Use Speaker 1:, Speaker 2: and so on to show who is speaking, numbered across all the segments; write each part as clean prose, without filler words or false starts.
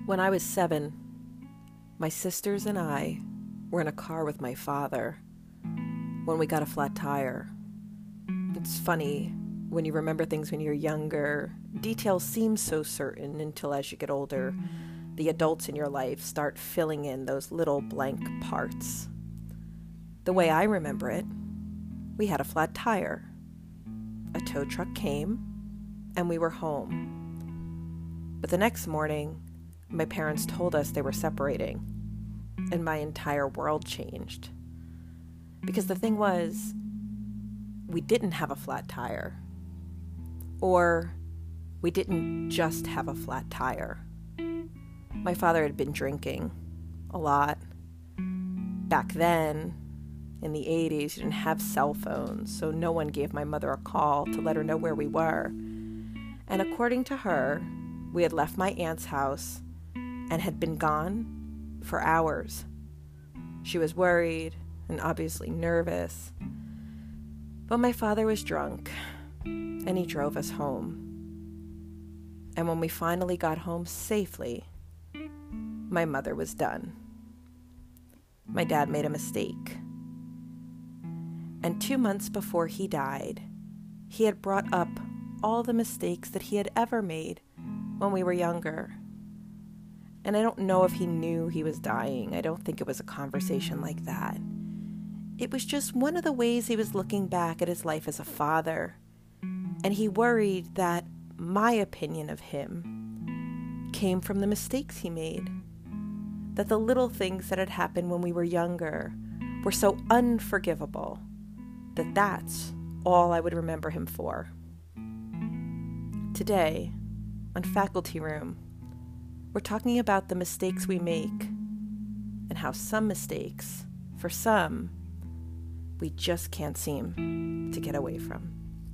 Speaker 1: When I was 7, my sisters and I were in a car with my father when we got a flat tire. It's funny, when you remember things when you're younger, details seem so certain until as you get older, the adults in your life start filling in those little blank parts. The way I remember it, we had a flat tire. A tow truck came, and we were home. But the next morning, my parents told us they were separating, and my entire world changed. Because the thing was, we didn't have a flat tire. Or we didn't just have a flat tire. My father had been drinking a lot. Back then, in the 80s, you didn't have cell phones, so no one gave my mother a call to let her know where we were. And according to her, we had left my aunt's house and had been gone for hours. She was worried and obviously nervous. But my father was drunk, and he drove us home. And when we finally got home safely, my mother was done. My dad made a mistake. And 2 months before he died, he had brought up all the mistakes that he had ever made when we were younger. And I don't know if he knew he was dying. I don't think it was a conversation like that. It was just one of the ways he was looking back at his life as a father. And he worried that my opinion of him came from the mistakes he made. That the little things that had happened when we were younger were so unforgivable that that's all I would remember him for. Today, on Faculty Room, we're talking about the mistakes we make and how some mistakes, for some, we just can't seem to get away from.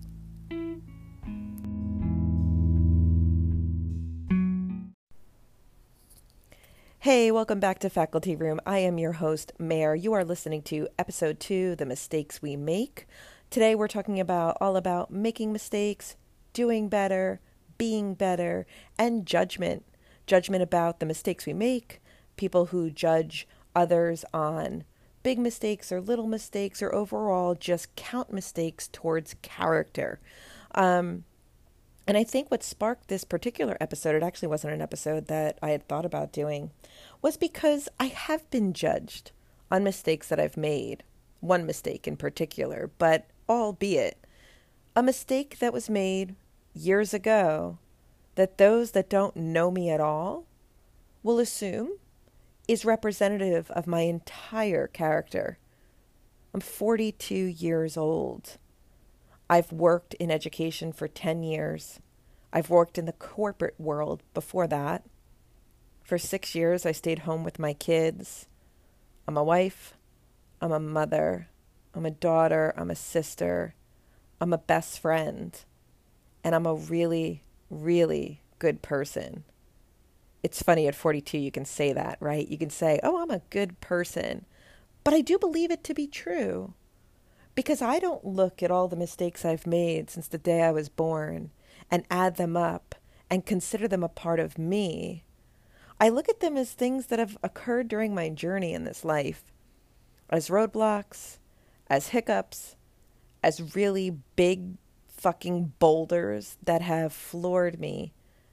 Speaker 1: Hey, welcome back to Faculty Room. I am your host, Mare. You are listening to Episode 2, The Mistakes We Make. Today we're talking all about making mistakes, doing better, being better, and judgment. Judgment about the mistakes we make, people who judge others on big mistakes or little mistakes, or overall just count mistakes towards character. And I think what sparked this particular episode, it actually wasn't an episode that I had thought about doing, was because I have been judged on mistakes that I've made. One mistake in particular, but albeit a mistake that was made years ago that those that don't know me at all will assume is representative of my entire character. I'm 42 years old. I've worked in education for 10 years. I've worked in the corporate world before that. For 6 years, I stayed home with my kids. I'm a wife. I'm a mother. I'm a daughter. I'm a sister. I'm a best friend. And I'm a really, really good person. It's funny, at 42, you can say that, right? You can say, oh, I'm a good person. But I do believe it to be true. Because I don't look at all the mistakes I've made since the day I was born and add them up and consider them a part of me. I look at them as things that have occurred during my journey in this life, as roadblocks, as hiccups, as really big fucking boulders that have floored me.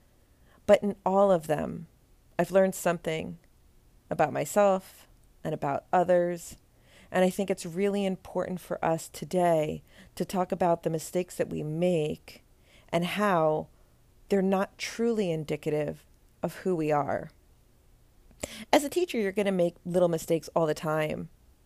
Speaker 1: But in all of them, I've learned something about myself and about others. And I think it's really important for us today to talk about the mistakes that we make and how they're not truly indicative of who we are. As a teacher, you're going to make little mistakes all the time.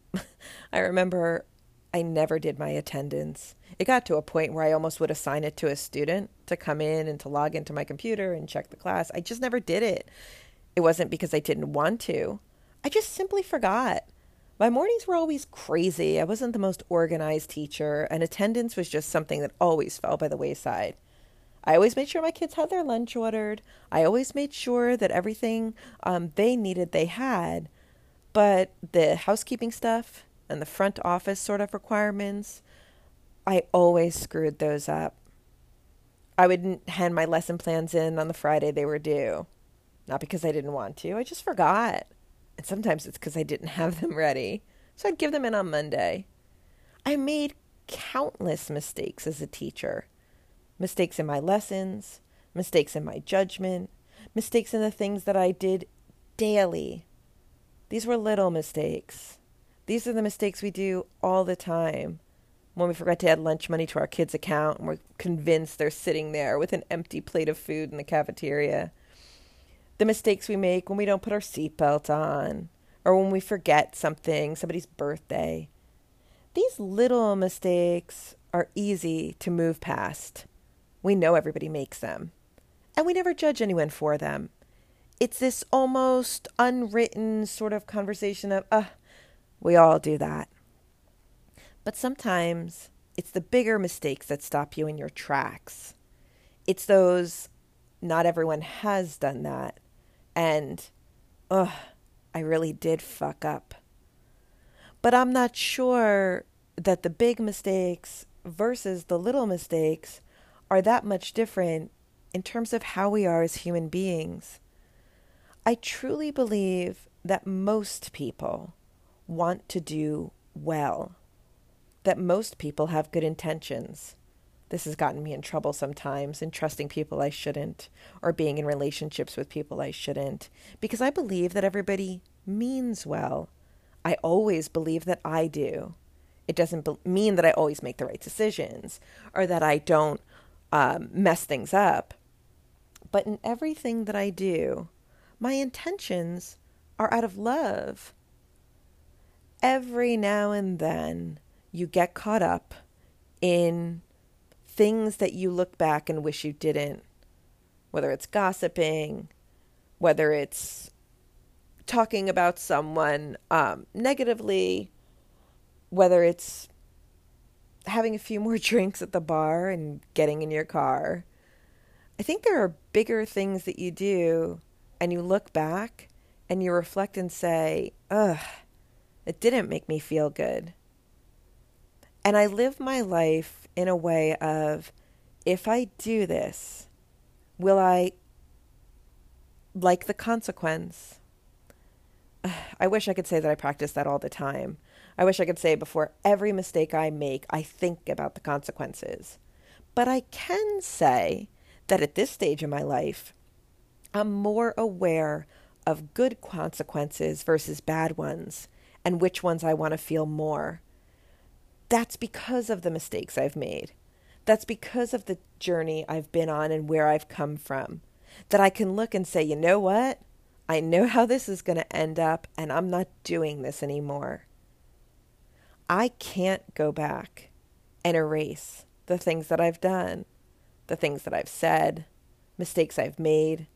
Speaker 1: I remember I never did my attendance. It got to a point where I almost would assign it to a student to come in and to log into my computer and check the class. I just never did it. It wasn't because I didn't want to. I just simply forgot. My mornings were always crazy. I wasn't the most organized teacher, and attendance was just something that always fell by the wayside. I always made sure my kids had their lunch ordered. I always made sure that everything they needed, they had. But the housekeeping stuff and the front office sort of requirements, I always screwed those up. I would hand my lesson plans in on the Friday they were due. Not because I didn't want to, I just forgot. And sometimes it's because I didn't have them ready. So I'd give them in on Monday. I made countless mistakes as a teacher. Mistakes in my lessons, mistakes in my judgment, mistakes in the things that I did daily. These were little mistakes. These are the mistakes we do all the time. When we forget to add lunch money to our kids' account and we're convinced they're sitting there with an empty plate of food in the cafeteria. The mistakes we make when we don't put our seatbelt on, or when we forget something, somebody's birthday. These little mistakes are easy to move past. We know everybody makes them, and we never judge anyone for them. It's this almost unwritten sort of conversation of, we all do that. But sometimes it's the bigger mistakes that stop you in your tracks. It's those, not everyone has done that. And, I really did fuck up. But I'm not sure that the big mistakes versus the little mistakes are that much different in terms of how we are as human beings. I truly believe that most people want to do well, that most people have good intentions. This has gotten me in trouble sometimes in trusting people I shouldn't, or being in relationships with people I shouldn't, because I believe that everybody means well. I always believe that I do. It doesn't mean that I always make the right decisions or that I don't mess things up. But in everything that I do, my intentions are out of love. Every now and then, you get caught up in things that you look back and wish you didn't, whether it's gossiping, whether it's talking about someone negatively, whether it's having a few more drinks at the bar and getting in your car. I think there are bigger things that you do and you look back and you reflect and say, it didn't make me feel good. And I live my life in a way of, if I do this, will I like the consequence? I wish I could say that I practice that all the time. I wish I could say before every mistake I make, I think about the consequences. But I can say that at this stage in my life, I'm more aware of good consequences versus bad ones and which ones I want to feel more. That's because of the mistakes I've made. That's because of the journey I've been on and where I've come from. That I can look and say, you know what? I know how this is going to end up, and I'm not doing this anymore. I can't go back and erase the things that I've done, the things that I've said, mistakes I've made.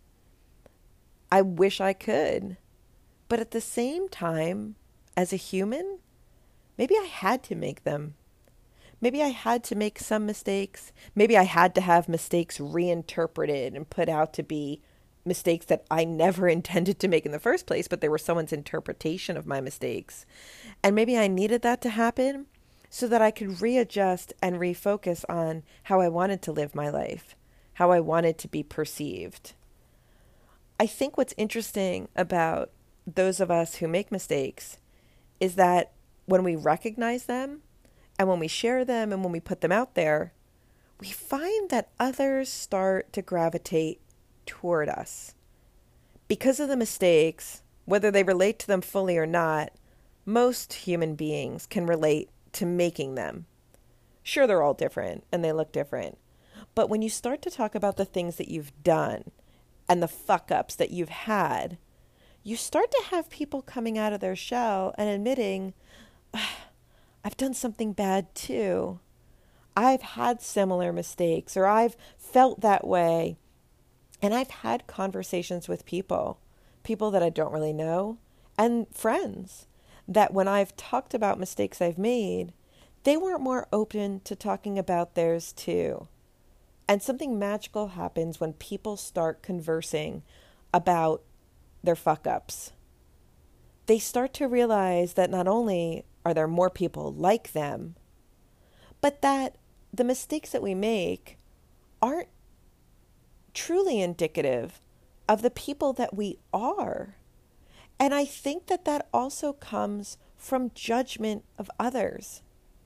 Speaker 1: I wish I could. But at the same time, as a human, maybe I had to make them. Maybe I had to make some mistakes. Maybe I had to have mistakes reinterpreted and put out to be mistakes that I never intended to make in the first place, but they were someone's interpretation of my mistakes. And maybe I needed that to happen so that I could readjust and refocus on how I wanted to live my life, how I wanted to be perceived. I think what's interesting about those of us who make mistakes is that when we recognize them and when we share them and when we put them out there, we find that others start to gravitate toward us. Because of the mistakes, whether they relate to them fully or not, most human beings can relate to making them. Sure, they're all different and they look different. But when you start to talk about the things that you've done and the fuck-ups that you've had, you start to have people coming out of their shell and admitting, I've done something bad too. I've had similar mistakes, or I've felt that way. And I've had conversations with people that I don't really know, and friends, that when I've talked about mistakes I've made, they weren't more open to talking about theirs too. And something magical happens when people start conversing about their fuck-ups. They start to realize that not only are there more people like them, but that the mistakes that we make aren't truly indicative of the people that we are. And I think that that also comes from judgment of others.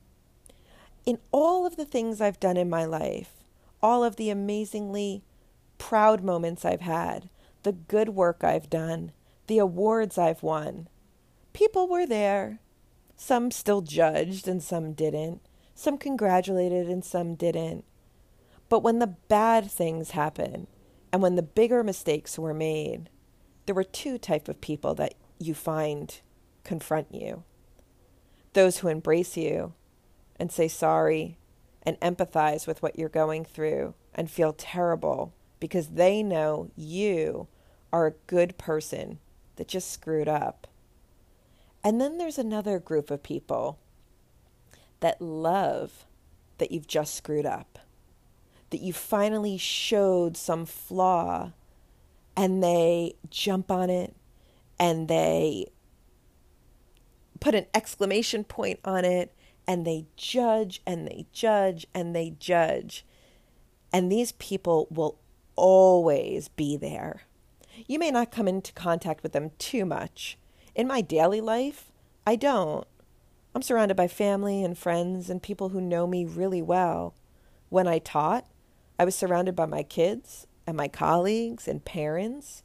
Speaker 1: In all of the things I've done in my life, all of the amazingly proud moments I've had, the good work I've done, the awards I've won, people were there. Some still judged and some didn't. Some congratulated and some didn't. But when the bad things happened and when the bigger mistakes were made, there were two types of people that you find confront you. Those who embrace you and say sorry and empathize with what you're going through and feel terrible because they know you are a good person that just screwed up. And then there's another group of people that love that you've just screwed up, that you finally showed some flaw, and they jump on it and they put an exclamation point on it and they judge and they judge and they judge. And these people will always be there. You may not come into contact with them too much. In my daily life, I don't. I'm surrounded by family and friends and people who know me really well. When I taught, I was surrounded by my kids and my colleagues and parents.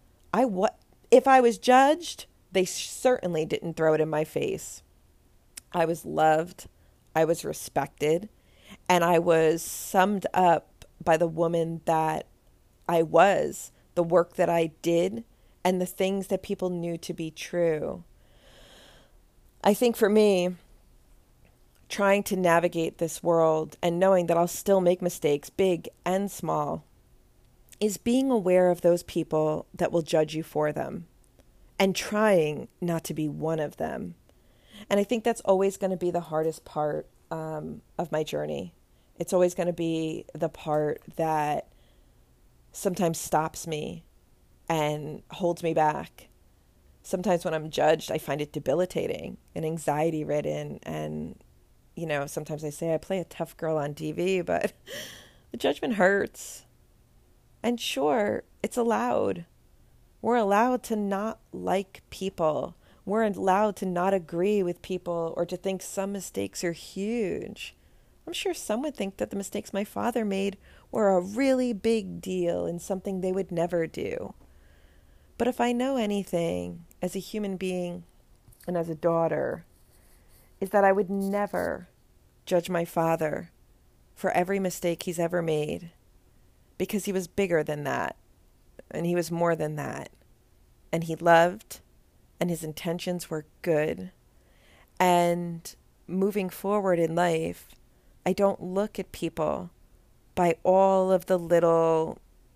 Speaker 1: If I was judged, they certainly didn't throw it in my face. I was loved, I was respected, and I was summed up by the woman that I was, the work that I did, and the things that people knew to be true. I think for me, trying to navigate this world and knowing that I'll still make mistakes, big and small, is being aware of those people that will judge you for them and trying not to be one of them. And I think that's always going to be the hardest part of my journey. It's always going to be the part that sometimes stops me and holds me back. Sometimes when I'm judged, I find it debilitating and anxiety ridden. And, sometimes I say I play a tough girl on TV, but the judgment hurts. And sure, it's allowed. We're allowed to not like people. We're allowed to not agree with people or to think some mistakes are huge. I'm sure some would think that the mistakes my father made were a really big deal and something they would never do. But if I know anything as a human being and as a daughter, is that I would never judge my father for every mistake he's ever made, because he was bigger than that, and he was more than that, and he loved, and his intentions were good. And moving forward in life, I don't look at people by all of the little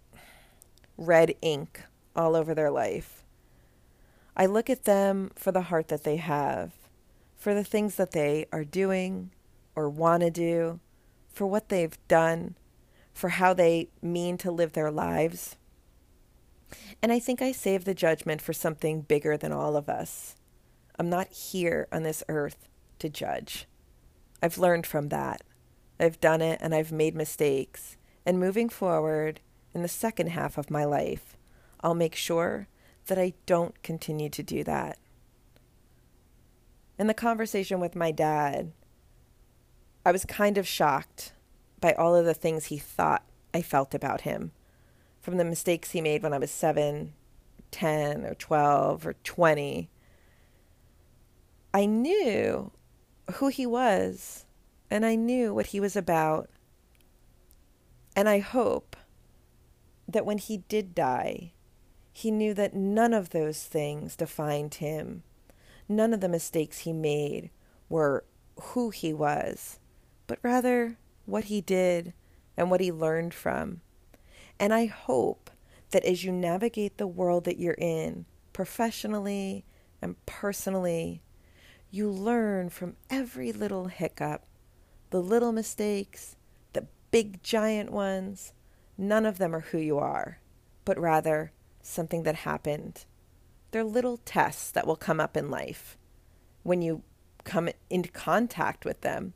Speaker 1: red ink all over their life. I look at them for the heart that they have, for the things that they are doing or want to do, for what they've done, for how they mean to live their lives. And I think I save the judgment for something bigger than all of us. I'm not here on this earth to judge. I've learned from that. I've done it and I've made mistakes. And moving forward in the second half of my life, I'll make sure that I don't continue to do that. In the conversation with my dad, I was kind of shocked by all of the things he thought I felt about him. From the mistakes he made when I was 7, 10, or 12, or 20. I knew who he was, and I knew what he was about. And I hope that when he did die, he knew that none of those things defined him. None of the mistakes he made were who he was, but rather what he did and what he learned from. And I hope that as you navigate the world that you're in, professionally and personally, you learn from every little hiccup, the little mistakes, the big giant ones. None of them are who you are, but rather something that happened. They're little tests that will come up in life. When you come into contact with them,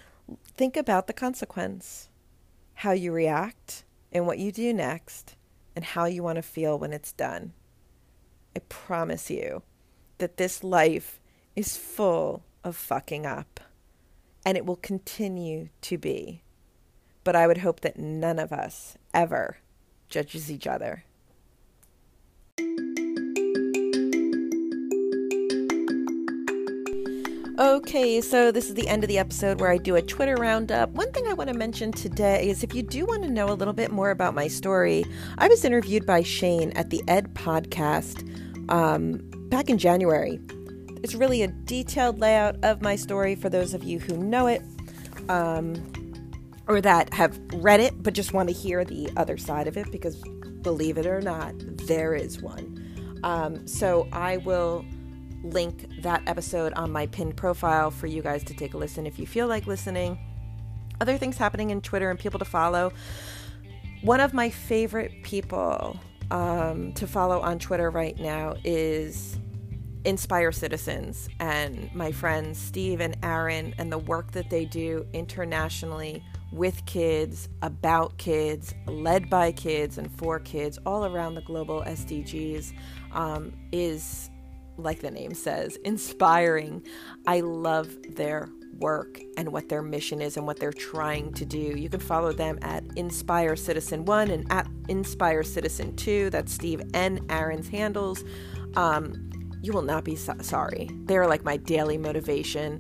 Speaker 1: think about the consequence, how you react, and what you do next, and how you want to feel when it's done. I promise you that this life is full of fucking up, and it will continue to be. But I would hope that none of us ever judges each other. Okay, so this is the end of the episode where I do a Twitter roundup. One thing I want to mention today is if you do want to know a little bit more about my story, I was interviewed by Shane at the Ed Podcast back in January. It's really a detailed layout of my story for those of you who know it or that have read it but just want to hear the other side of it, because believe it or not, there is one. So I will link that episode on my pinned profile for you guys to take a listen if you feel like listening. Other things happening in Twitter and people to follow. One of my favorite people to follow on Twitter right now is Inspire Citizens, and my friends Steve and Aaron, and the work that they do internationally with kids, about kids, led by kids, and for kids all around the global SDGs is, like the name says, inspiring. I love their work and what their mission is and what they're trying to do. You can follow them at Inspire Citizen 1 and at Inspire Citizen 2. That's Steve and Aaron's handles. You will not be sorry. They're like my daily motivation,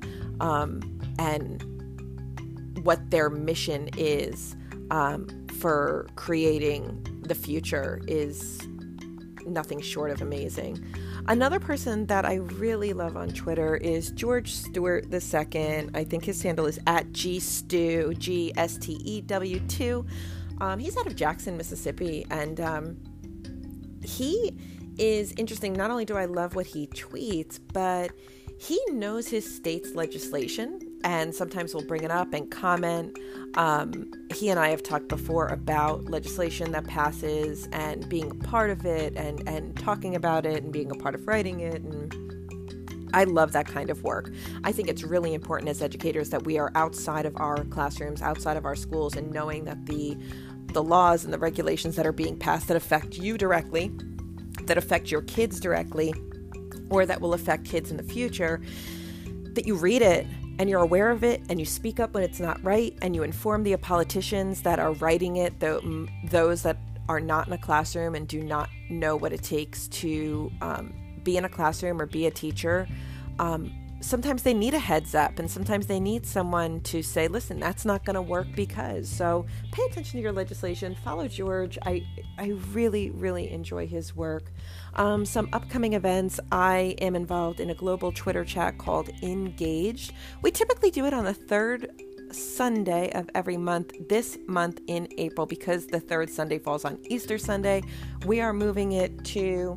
Speaker 1: and what their mission is for creating the future is nothing short of amazing. Another person that I really love on Twitter is George Stewart II. I think his handle is at GStew, GSTEW2. He's out of Jackson, Mississippi, and he is interesting. Not only do I love what he tweets, but he knows his state's legislation and sometimes will bring it up and comment. He and I have talked before about legislation that passes and being a part of it and talking about it and being a part of writing it. And I love that kind of work. I think it's really important as educators that we are outside of our classrooms, outside of our schools, and knowing that the laws and the regulations that are being passed that affect you directly, that affect your kids directly, or that will affect kids in the future, that you read it and you're aware of it and you speak up when it's not right, and you inform the politicians that are writing it, those that are not in a classroom and do not know what it takes to be in a classroom or be a teacher. Sometimes they need a heads up, and sometimes they need someone to say, listen, that's not going to work because. So pay attention to your legislation. Follow George. I really, really enjoy his work. Some upcoming events. I am involved in a global Twitter chat called Engaged. We typically do it on the third Sunday of every month. This month in April, because the third Sunday falls on Easter Sunday, we are moving it to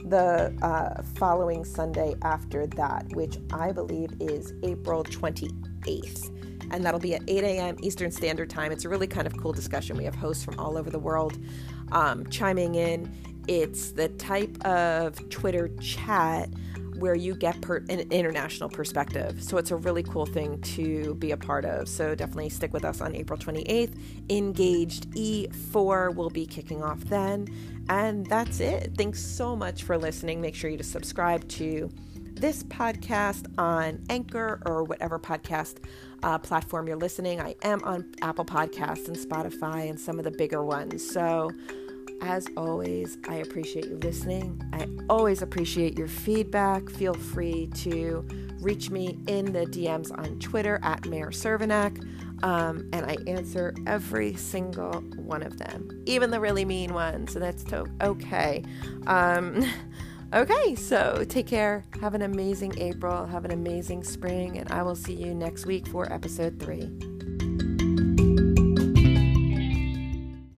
Speaker 1: the following Sunday after that, which I believe is April 28th. And that'll be at 8 a.m. Eastern Standard Time. It's a really kind of cool discussion. We have hosts from all over the world chiming in. It's the type of Twitter chat where you get an international perspective. So it's a really cool thing to be a part of. So definitely stick with us on April 28th. Engaged E4 will be kicking off then. And that's it. Thanks so much for listening. Make sure you to subscribe to this podcast on Anchor or whatever podcast platform you're listening. I am on Apple Podcasts and Spotify and some of the bigger ones. So as always, I appreciate you listening. I always appreciate your feedback. Feel free to reach me in the DMs on Twitter at Mayor Cervenak. And I answer every single one of them, even the really mean ones. So that's okay. Okay, so take care. Have an amazing April. Have an amazing spring. And I will see you next week for episode 3.